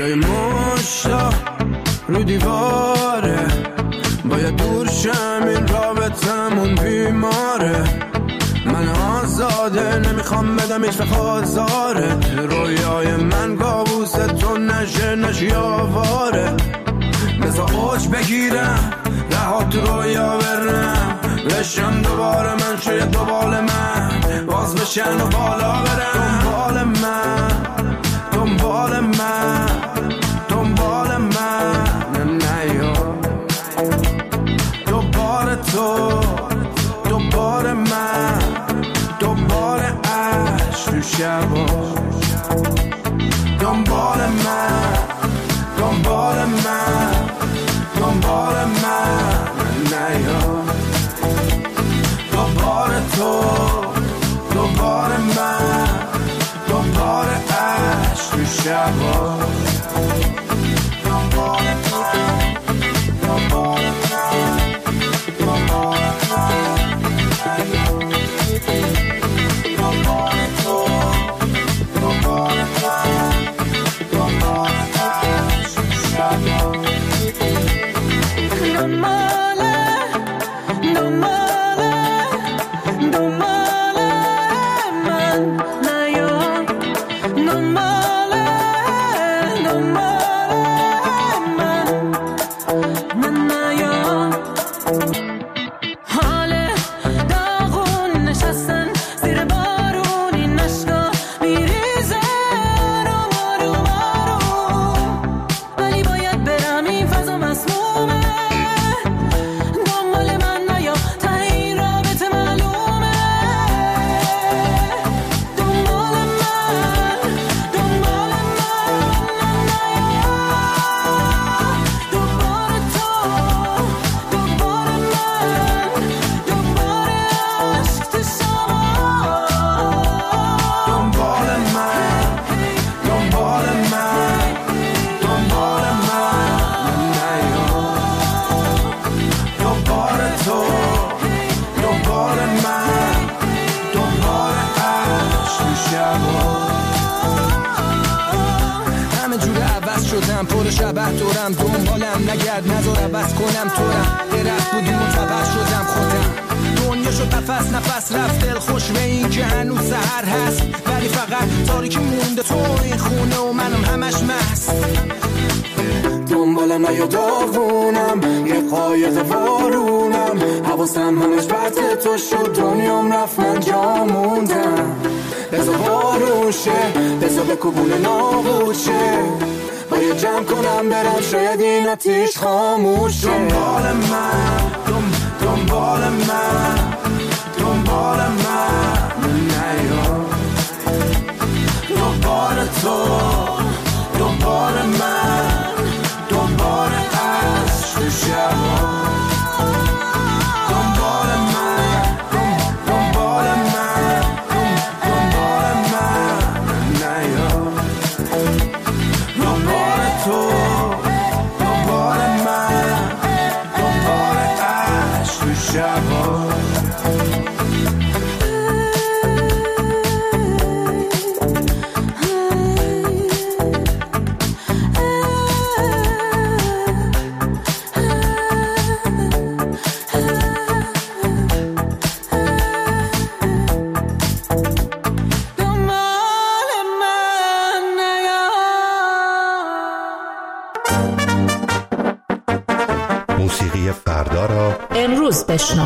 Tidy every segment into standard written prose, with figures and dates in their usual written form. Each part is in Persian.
جای مشتا رو دیواره، باید دور شم این رابطمون بیماره. من آزاده نمیخوام بدم هیچ وقت آزارت، رویای من کابوس تو نشی آواره. بذار اوج بگیرم رها تو رویا برم، بشم دوباره من شاید دوباره من باز بشن و بالا برم. دنبال من دنبال من دنبال من نیا، دوباره تو دوباره من دوباره عشق تو شبا. دنبال من دنبال من دنبال من نیا، دوباره تو دوباره من دوباره عشق تو شبا. دنبال من دنبال من دنبال من دنبال تو دنبال من دنبال عشق تو شبا. پر شبه دورم دنبالم نگرد نذار عوض کنم تورم درخت بودیم و تبر شدم خودم. دنیا شد نفس نفس رفت دل خوش به این که هنوز سحر هست، ولی فقط تاریکی مونده تو این خونه و منم همش مست. دنبالم نیا داغونم یه قایق وارونم، حواسم همش بطه تو شد دنیام رفت من جا موندم. بذار بارون شه بذار به کبول نابود شه، باید جمع کنم برم شاید این آتیش خاموشه. دنبال من دنبال من دنبال من نیا، دوباره تو دوباره من دوباره عشق تو شبا. دنبال من دنبال من دنبال من نیا، دوباره تو دوباره من دوباره عشق تو شبا. موسیقی فردا را امروز بشنو.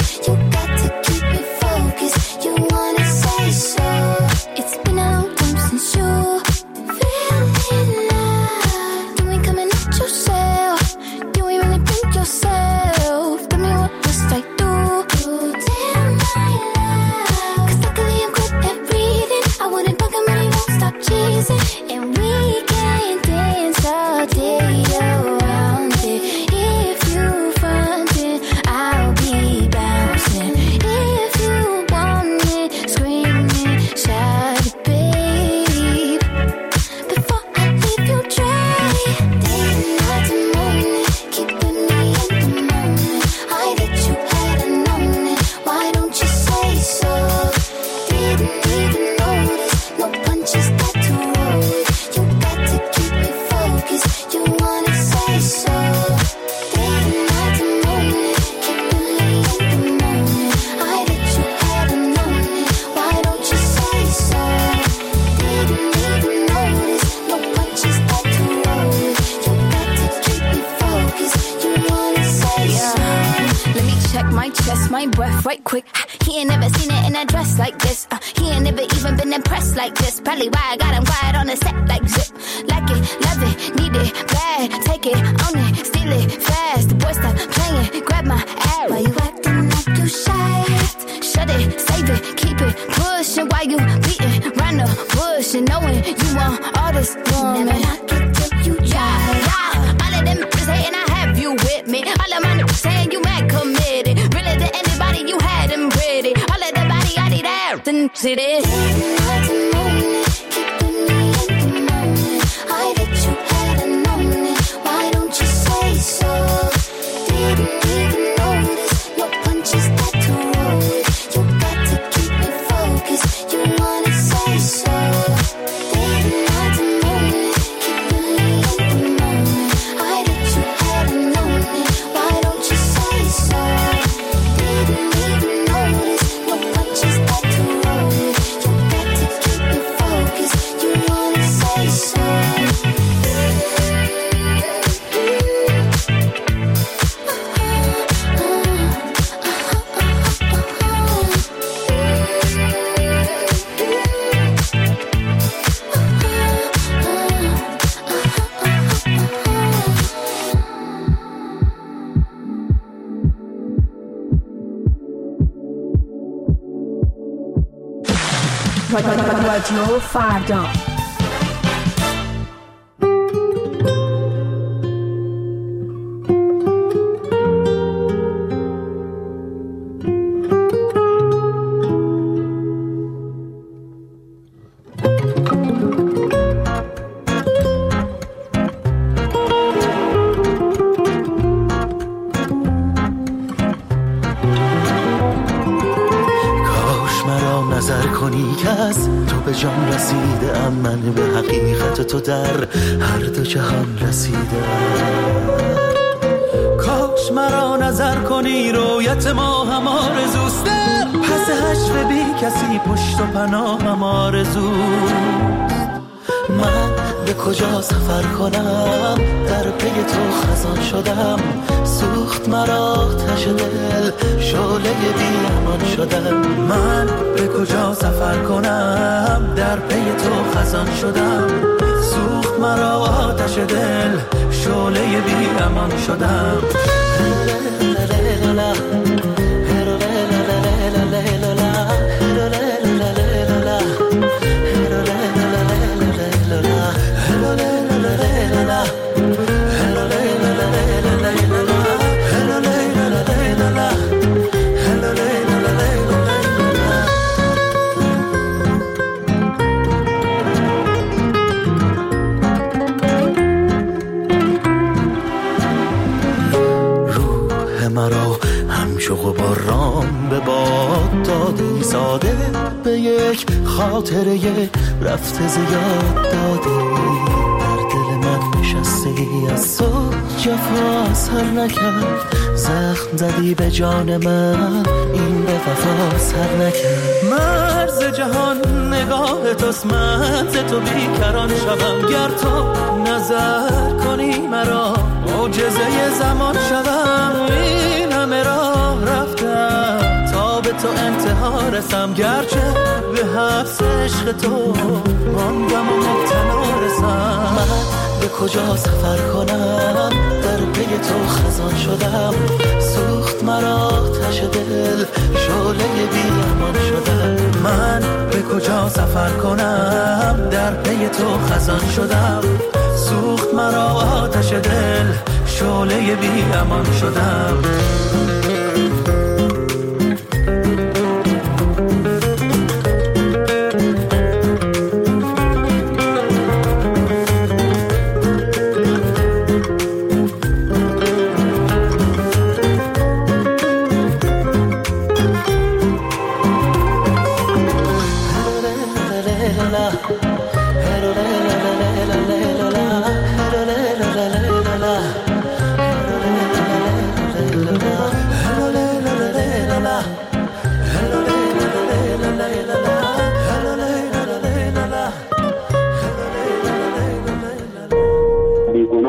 It's been a long time since my chest, my breath right quick. He ain't never seen it in a dress like this. He ain't never even been impressed like this. Probably why I got him quiet on the set like zip. Like it, love it, need it, bad. Take it, own it, steal it, fast. The boy stop playing, grab my ass. Why you acting like you shy? Shut it, save it, keep it pushing. Why you beating round the bush and knowing you want all this woman? Never knock it till you try. Yeah. All of them bitches hating, I have you with me. All of my niggas saying you mad committed. Really to anybody you had them pretty. All of the body I need out and see this. رادیو فردا. جان رسیده ام من به حقیقت تو در هر دو جهان رسیده. کاش مرا نظر کنی رویت ما هم آرزوست، پس حشر بی کسی پشت و پناه هم آرزوست. من به کجا سفر کنم در پی تو خزان شدم، سوخت مرا آتش دل شعله بی امان شدم. من به کجا سفر کنم در پی تو خزان شدم، سوخت مرا آتش دل شعله بی امان شدم. غبارام به باد دادی، ساده به یک خاطره رفته زیاد دادی. در دل من نشستی از تو جفا سر نکرد، زخم زدی به جان من این به وفا سر نکرد. مرز جهان نگاه توست، من ز تو بیکران شدم. گر تو نظر کنی مرا معجزه زمان شدم. این همه راه رفتم تا به تو انتها رسم، گرچه به حبس عشق تو ماندم و مبتلا رسم. من به کجا سفر کنم در پی تو خزان شدم، سوخت مرا آتش دل شعله بی امان شدم. من به کجا سفر کنم در پی تو خزان شدم، سوخت مرا آتش دل شعله بی امان شدم.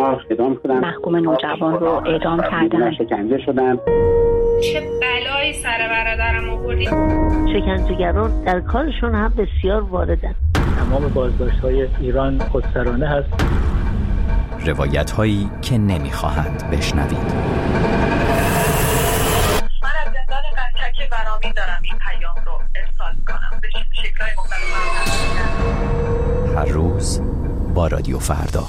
دادگاه اعدام شدن. محکوم نوجوان رو اعدام کردن. شکنجه شدن. چه بلایی سر برادرم آوردی؟ شکنجهگران در کارشون هم بسیار واردن. تمام بازداشت‌های ایران خودسرانه هست. روایت‌هایی که نمی‌خواهند بشنوید. من از زندان قنچک برامین دارم این پیام رو ارسال می‌کنم. به شکل‌های مختلف. هر روز با رادیو فردا.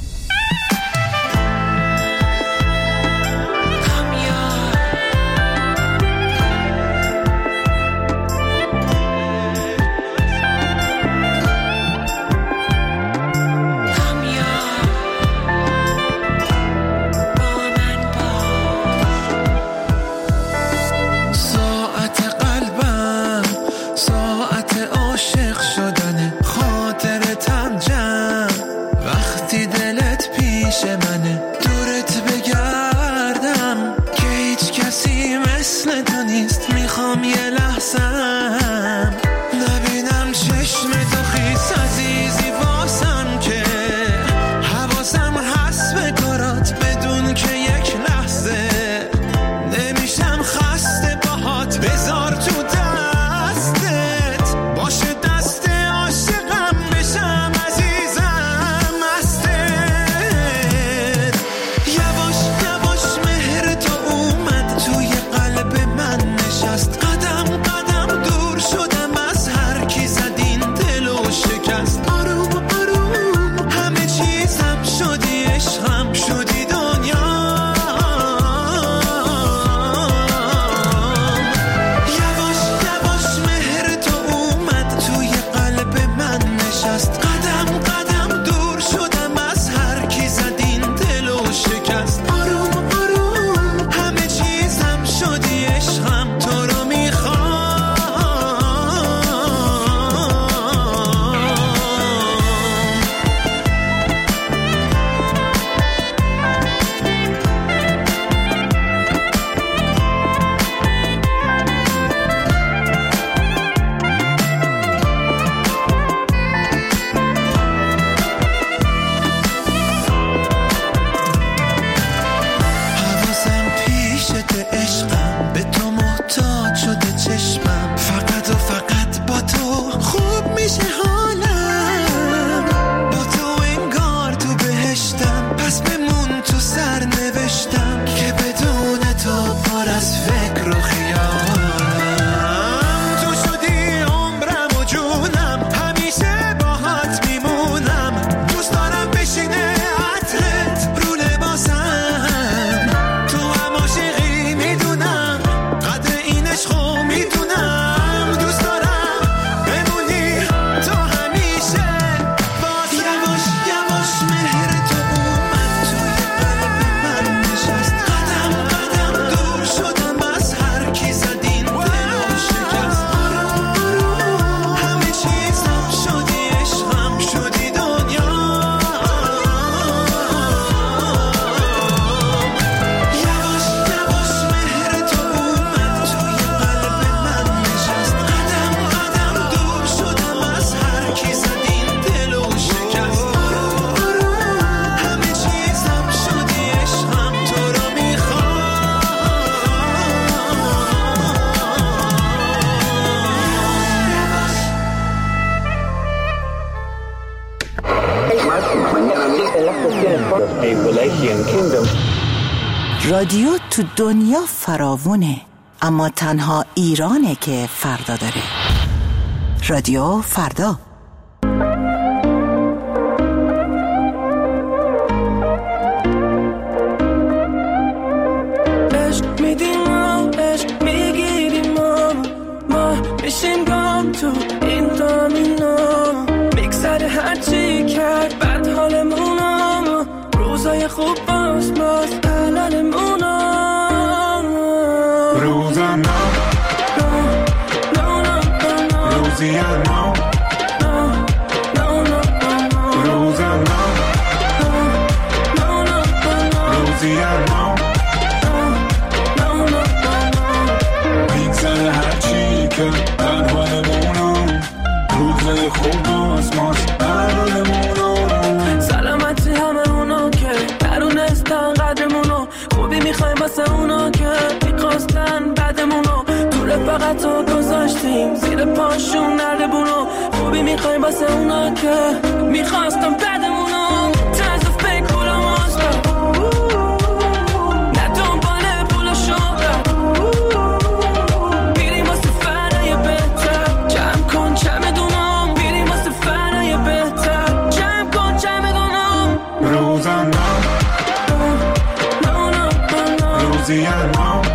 رادیو تو دنیا فراوونه، اما تنها ایرانه که فردا داره. رادیو فردا. عشق میدیم ما، عشق میگیریم ما میشیم گام تو این دامینا، میگذره هرچی کرد بد حالمونم، روزای خوب باز سلامتی همه اونا که درون مثل اونا که میخواستم بعدمونو طرز فکر بولم آزد نه دنباله پول و شهرت میریم واسه فرای بهتر جمع کن چمدونم میریم واسه فرای بهتر جمع کن چمدونم روزم روزیم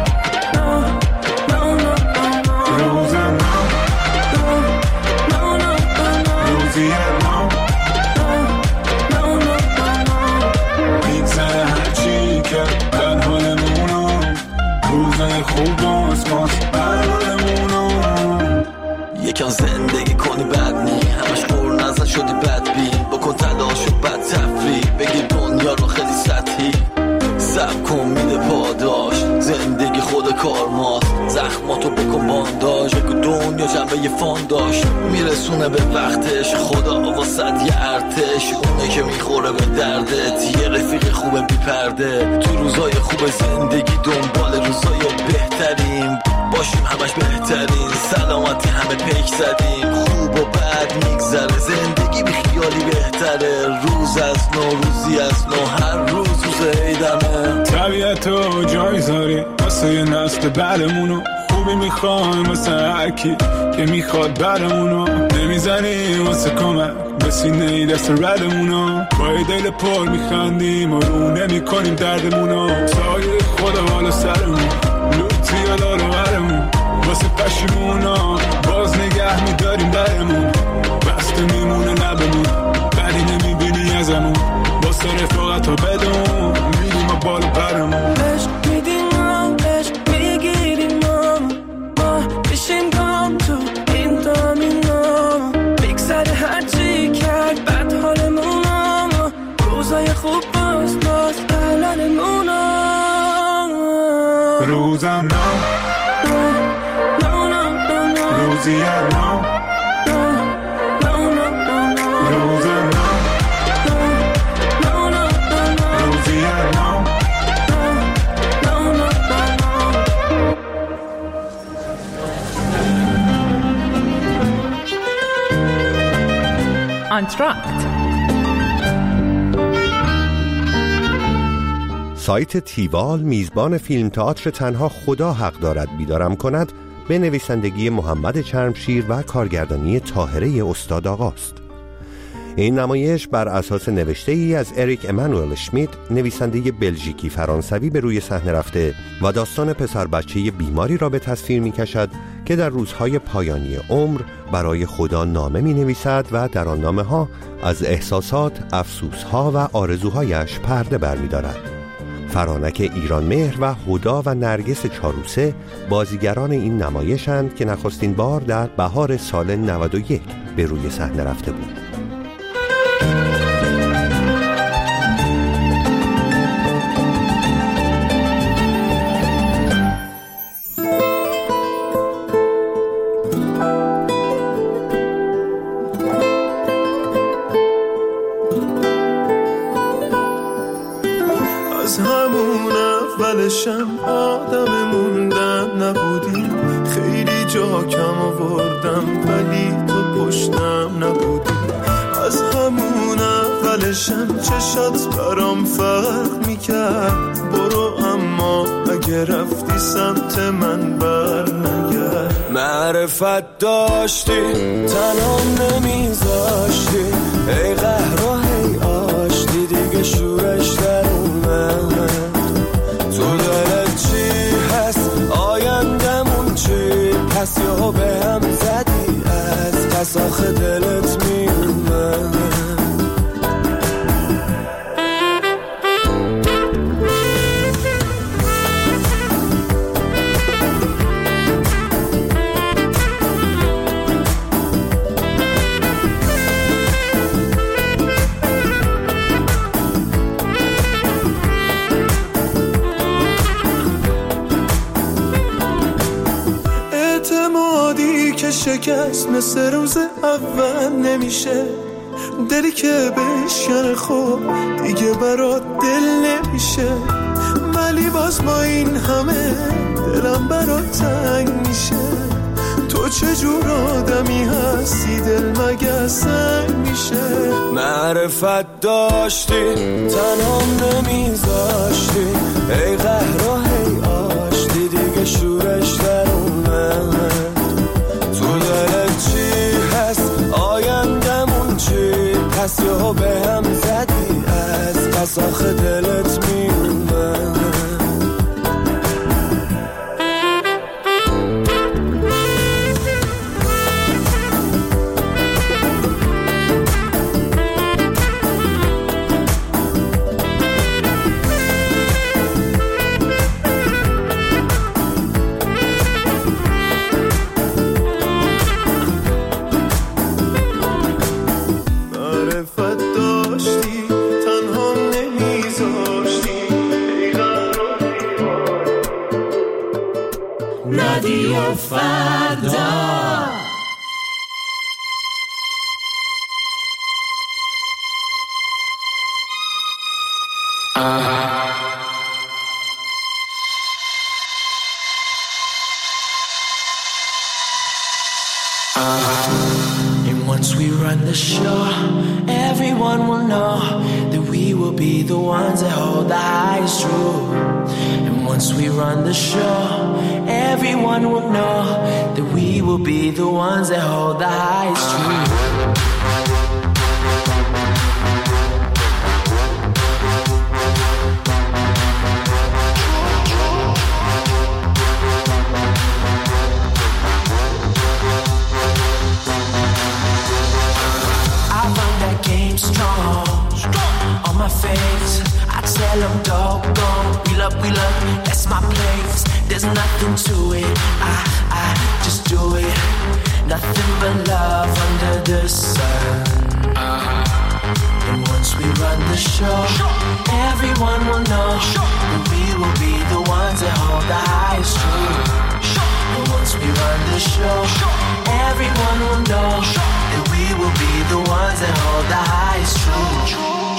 میگذره هرچی که در حالمونو روزای خوب باز برحالمونو یکم زندگی کنی بد نی همش خور نزن شدی بدبین بکن تلاش و بد تفریح بگی دنیا رو خیلی سطحی سب کن میده پاداش زندگی خود کارماست زخماتو بکن بانداش بگو دنیا جنبه یه فان داشت میرسونه به وقتش خدا واسد یه ارتش اونه که میخوره به دردت یه رفیق خوبه بیپرده تو روزای خوب زندگی دنبال روزای بهترین باشیم همش بهترین سلامتی همه پیک زدیم خوب و بد میگذره زندگی بی خیالی بهتره روز از نو روزی از نو هر روز عیدمه طبیعتو جای زاری واسه یه نسل بعدمونو خوبی میخوایم واسه هرکی که میخواد برمونو نمیزنیم واسه کمک به سینه ای دست ردمونو با ای دل پر میخندیم و رو نمیکنیم دردمونو سایه خدا بالا سرمون لوتی و لارو برمون واسه پشیمونا باز نگه میداریم درمون بسته میمونه لبمون بدی نمیبینی ازمون واسه رفاقت و بدون میریم و بالا برمون عشق میدیم عشق میگیریم ما بشیم گام تو این دامینا بگذره هرچی کرد بد حالمون روزای خوب باز الانمون روزم روزیم روزم آنتراکت سایت تیوال میزبان فیلم تئاتر تنها خدا حق دارد بیدارم کند به نویسندگی محمد چرمشیر و کارگردانی طاهره استاد آقاست. این نمایش بر اساس نوشته ای از اریک امانوئل اشمیت نویسنده بلژیکی فرانسوی به روی صحنه رفته و داستان پسر بچه بیماری را به تصویر می کشد که در روزهای پایانی عمر برای خدا نامه می نویسد و در آن نامه ها از احساسات، افسوسها و آرزوهایش پرده بر می دارد. فرانک ایرانمهر و هدا و نرگس چاروسه بازیگران این نمایشند که نخستین بار در بهار سال 91 به روی صحنه رفته بود. از همون اولشم آدم موندن نبودی خیلی جا کم آوردم ولی تو پشتم نبودی از همون اولشم چشات برام فرق میکرد برو اما اگه رفتی سمت من بر نگرد معرفت داشتی تنها نمیذاشتی ای قهر و هی آشتی دیگه شورش در اومد تو دلت چی هست آیندمون چی پس یهو به هم زدی از پس آخه دلت میومد شکست مثل روز اول نمیشه دلی که بشکنه خوب دیگه برات دل نمیشه ولی باز با این همه دلم برات تنگ میشه تو چجور آدمی هستی دل مگه سنگ میشه. معرفت داشتی تنهام نمیذاشتی، ای قهر و هی آشتی دیگه شورش در اومد. تو دلت چی هست آیندمون چی پس یهو به هم زدی از پس آخه دلت میومد. رادیو فردا. And once we run the show, everyone will know that we will be the ones that hold the highest rule. And once we run the show, everyone will know that we will be the ones that hold the highest rule. On my face, I tell them doggone, we love, that's my place. There's nothing to it, I just do it. Nothing but love under the sun. And once we run the show, everyone will know that we will be the ones that hold the highest truth. And once we run the show, everyone will know that we will be the ones that hold the highest truth.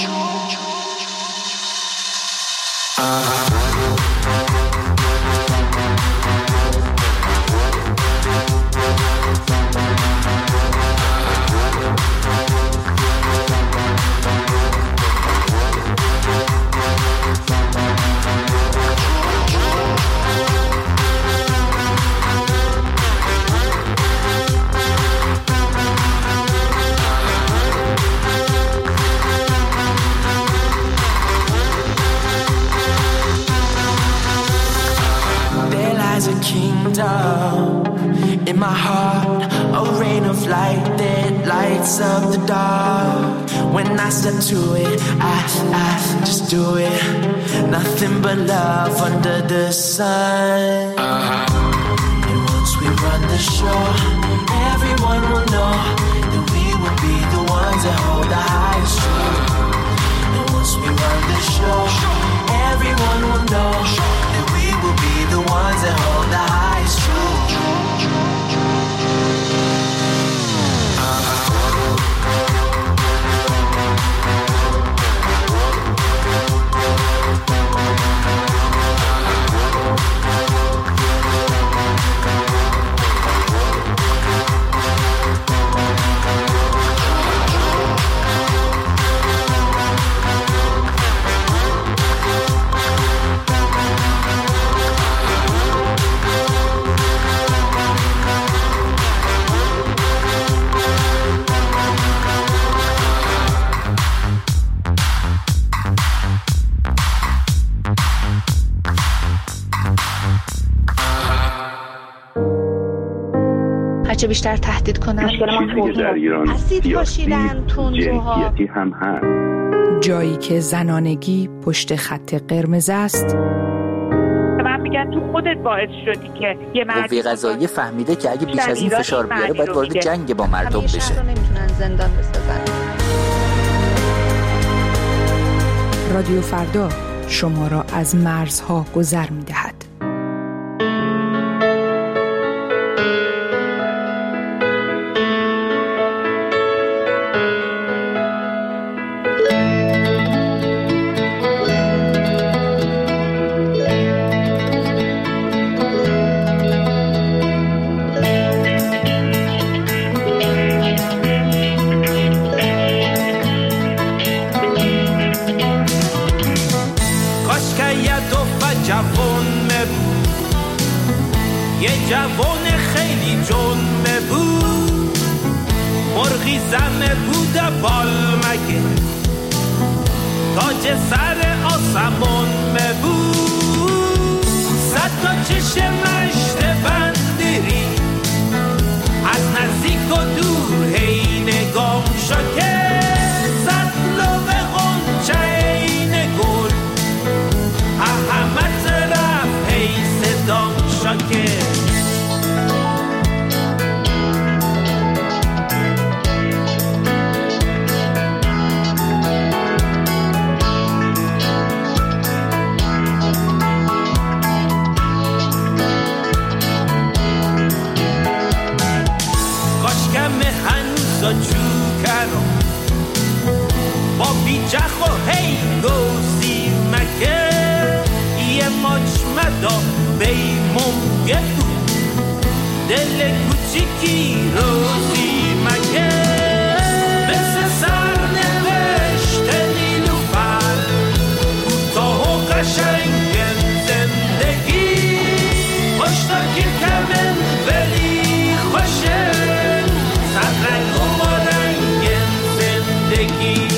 In my heart, a rain of light that lights up the dark. When I step to it, I just do it. Nothing but love under the sun. And once we run the show, everyone will know that we will be the ones that hold the highest truth. And once we run the show, everyone will know that we will be the ones that hold the highest truth. هرچه بیشتر تهدید کنن در ایران اسید پاشیدن تندروها هم هست. جایی که زنانگی پشت خط قرمز است. من میگن تو خودت باعث شدی که یه قوه قضاییه فهمیده که اگه بیش از این فشار بیاره باید وارد جنگ با مردم بشه. همیشه نمیتونن زندان بسازن. رادیو فردا شما را از مرزها گذر می‌دهد. جوونه بود، یه جوون خیلی جنبه بود، مرغی زمه بود بالمگه، تاج سر آسمون بود، صد تا چشم مشت بندری از نزدیک و دور هی نگام شکه، صد لب غنچه این گل همه طرف هی صدام شکه. با بیجخ و هی گوزی مکه، یه مجمدا بیمونگه بود، دل کوچیکی روزی مکه، مثل سرنوشت نیلوفر کوتاه و قشنگ زندگی، خوشتاکی کمن ولی خوشه، صد رنگ و با رنگ زندگی.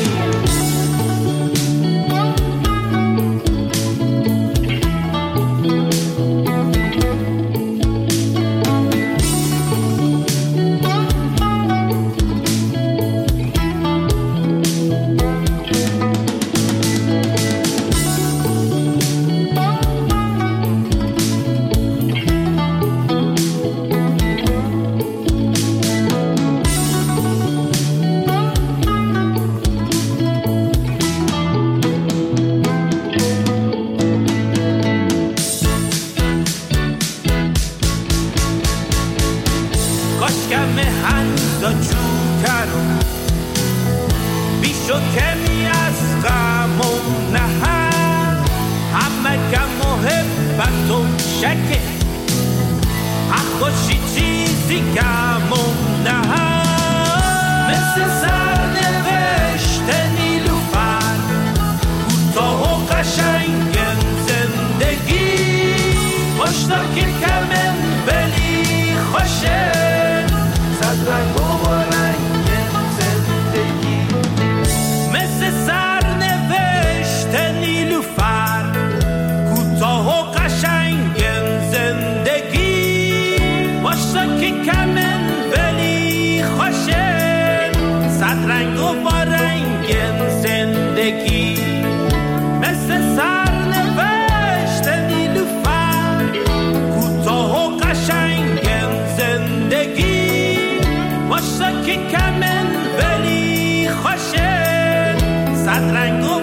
رنگ